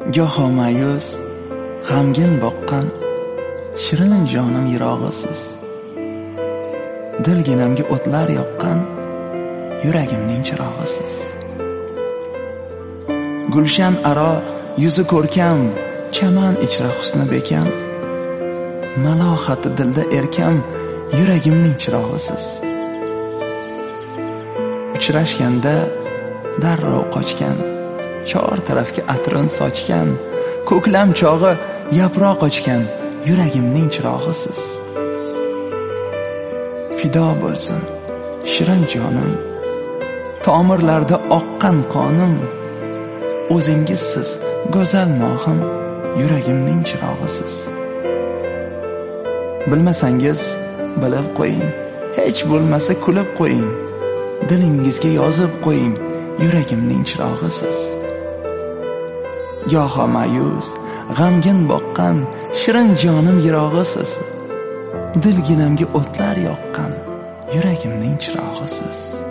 goho ma'yus, g'amgin boqqan shirin jonim yirog'isiz. Dilginamga o'tlar yoqqan yuragimning chirog'isiz. Gulshan aro yuzi ko'rkam, chaman ichra husni bekam, malohati dilda erkam yuragimning chirog'isiz. Uchrashganda darrov qochgan, chor tarafga atrin sochgan, ko'klam chog'i yaproq ochgan yuragimning chirog'isiz. Fido bo'lsin shirin jonim, tomirlarda oqqan qonim, o'zingizsiz go'zal mohim yuragimning chirog'isiz. Bilmasangiz bilib qo'ying, hech bo'lmasa kulib qo'ying, dilingizga yozib qo'ying yuragimning chirog'isiz. Goho ma'yus, g'amgin boqqan shirin jonim yirog'isiz. Dilginamga o'tlar yoqqan yuragimning chirog'isiz.